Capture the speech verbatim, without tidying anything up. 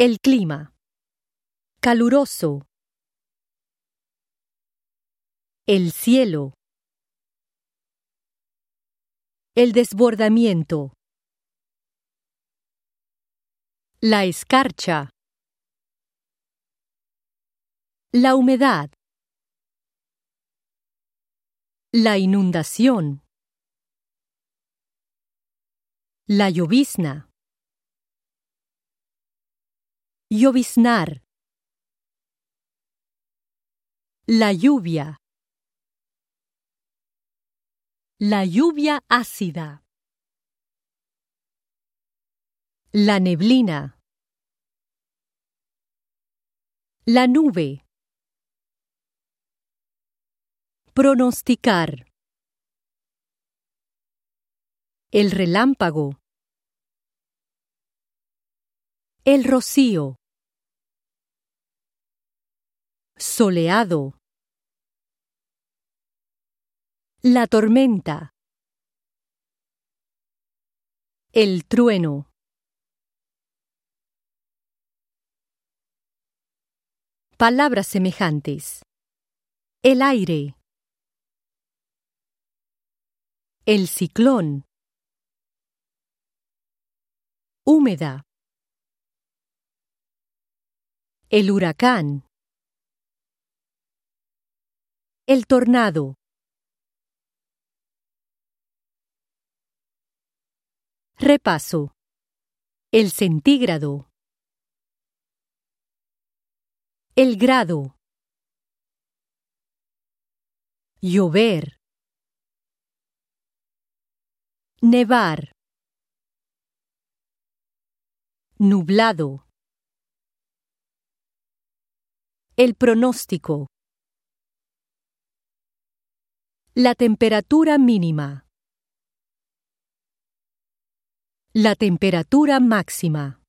El clima. Caluroso. El cielo. El desbordamiento. La escarcha. La humedad. La inundación. La llovizna. Lloviznar. La lluvia. La lluvia ácida. La neblina. La nube. Pronosticar. El relámpago. El rocío. Soleado. La tormenta. El trueno. Palabras semejantes. El aire. El ciclón. Húmeda. El huracán. El tornado. Repaso. El centígrado. El grado. Llover. Nevar. Nublado. El pronóstico. La temperatura mínima. La temperatura máxima.